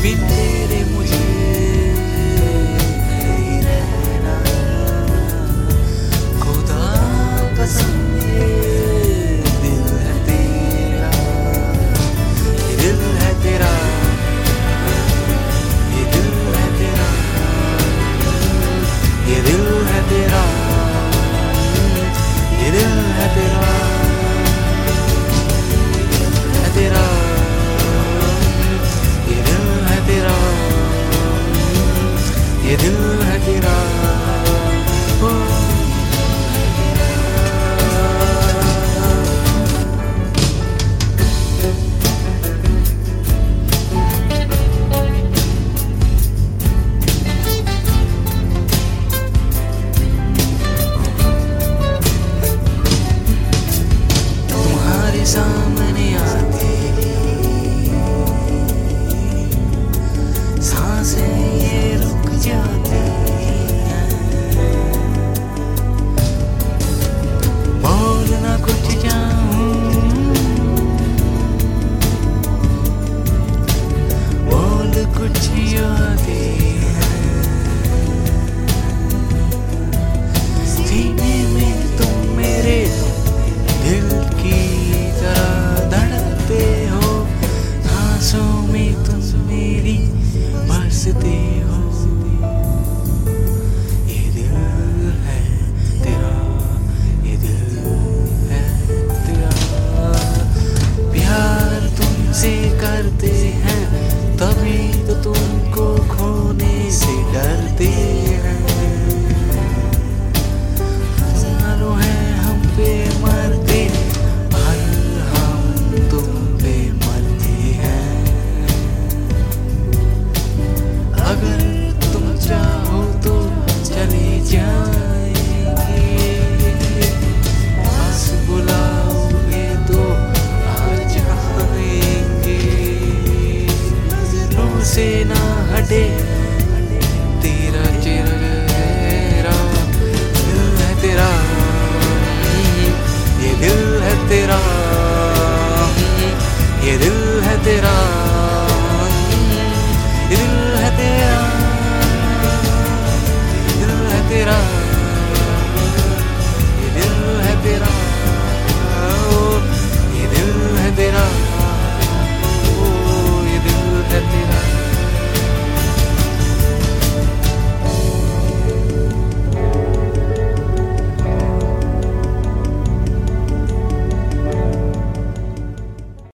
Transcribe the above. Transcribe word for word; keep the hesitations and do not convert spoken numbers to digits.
बिन तेरे मुझे नहीं रहना, खुदा कसम ये दिल है तेरा, ये दिल है तेरा, ये दिल है तेरा, ये दिल है तेरा, ये दिल है तेरा, है तेरा, ये दिल है तेरा, ये दिल है तेरा, ओ तुम्हारे सामने आते सांसें ये रुक जाती हैं, बोलना कुछ चाहूं, बोल कुछ यादें हैं, सीने में तुम मेरे दिल की तरह धड़कते हो, सांसों में तुम मेरी बसते हो, ये दिल है तेरा, ये दिल है तेरा, प्यार तुमसे करते हैं तभी तो तुमको खोने से डरते हैं, हजारों हैं हम पे मरते पर हम तुम पे मरते हैं, अगर तुम चाहो तो चले जाएंगे, पास बुलाओगे तो आ जाएंगे, नजरों से ना हटे तेरा चेहरा, दिल है तेरा, ये दिल है तेरा, ये दिल है तेरा।